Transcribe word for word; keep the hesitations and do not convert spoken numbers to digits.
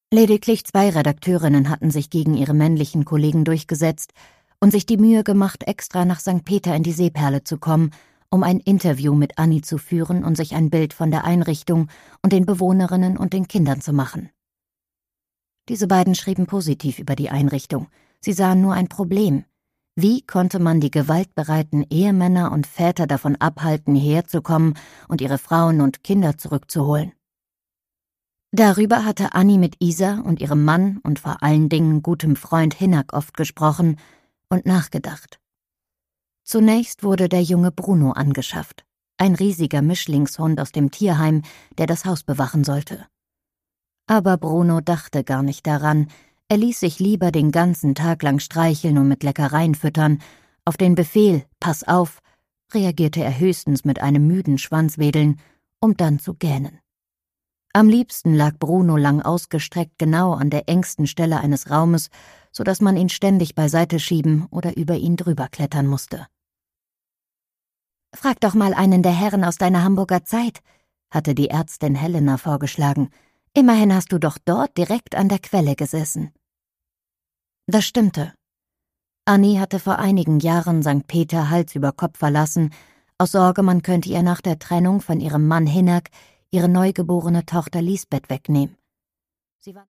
Lediglich zwei Redakteurinnen hatten sich gegen ihre männlichen Kollegen durchgesetzt und sich die Mühe gemacht, extra nach Sankt Peter in die Seeperle zu kommen, um ein Interview mit Annie zu führen und sich ein Bild von der Einrichtung und den Bewohnerinnen und den Kindern zu machen. Diese beiden schrieben positiv über die Einrichtung. Sie sahen nur ein Problem. Wie konnte man die gewaltbereiten Ehemänner und Väter davon abhalten, hierher zu kommen und ihre Frauen und Kinder zurückzuholen? Darüber hatte Annie mit Isa und ihrem Mann und vor allen Dingen gutem Freund Hinak oft gesprochen und nachgedacht. Zunächst wurde der junge Bruno angeschafft, ein riesiger Mischlingshund aus dem Tierheim, der das Haus bewachen sollte. Aber Bruno dachte gar nicht daran. Er ließ sich lieber den ganzen Tag lang streicheln und mit Leckereien füttern. Auf den Befehl, pass auf, reagierte er höchstens mit einem müden Schwanzwedeln, um dann zu gähnen. Am liebsten lag Bruno lang ausgestreckt genau an der engsten Stelle eines Raumes, so dass man ihn ständig beiseite schieben oder über ihn drüber klettern musste. »Frag doch mal einen der Herren aus deiner Hamburger Zeit«, hatte die Ärztin Helena vorgeschlagen. »Immerhin hast du doch dort direkt an der Quelle gesessen.« Das stimmte. Annie hatte vor einigen Jahren Sankt Peter Hals über Kopf verlassen, aus Sorge, man könnte ihr nach der Trennung von ihrem Mann Hinak ihre neugeborene Tochter Lisbeth wegnehmen. Sie war